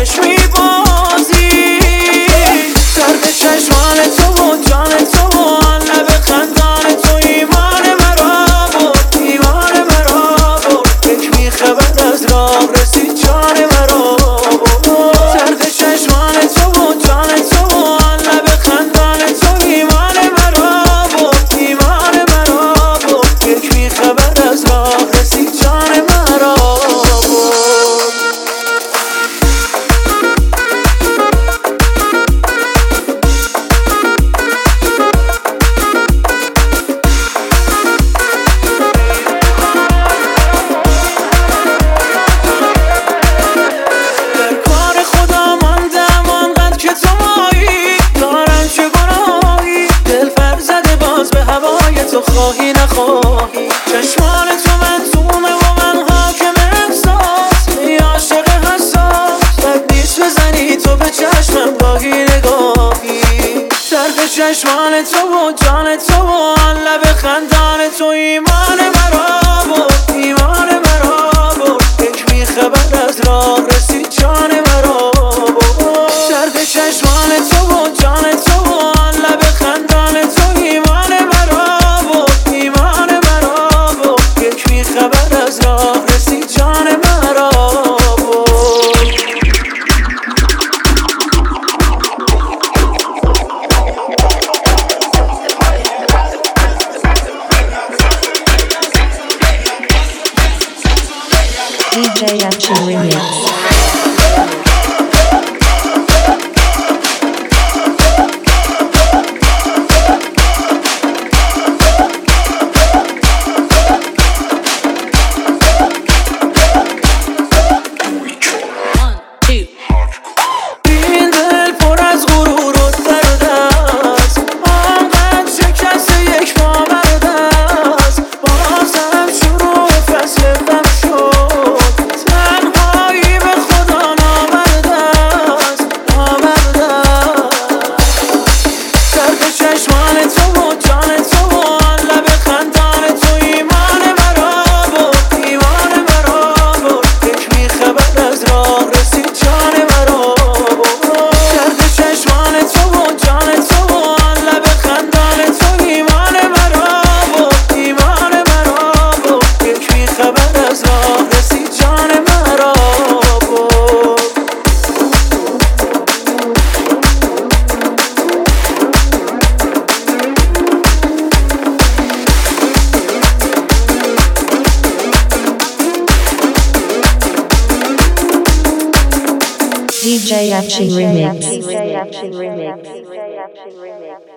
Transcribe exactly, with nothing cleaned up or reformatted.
باش میبازی. درد چشمان تو و جان تو و لب خندان تو ایمان مرا بود، ایمان مرا بود. یک میخه بعد از راه رسید جان مرا بود. درد چشمان تو و جان تو و لب خندان تو ایمان مرا بود، ایمان مرا بود. یک میخه بعد از راه رسید جان مرا بود. تو خواهی نخواهی چشمان تو منظومه و من حاکم احساس. ای عاشق حساس بد نیست بزنی تو به چشمم گاهی نگاهی. درد چشمان تو و جان تو و لب خندان تو ایمان مرا بود، ایمان مرا بود. یک میخه بعد از راه رسید جان مرا بود. درد چشمان تو و جان تو و لب خندان تو ایمان مرا بود، ایمان مرا بود. یک میخه بعد از راه رسید جان مرا بود. دی جی Yachi Remix. D J Yachi Remix.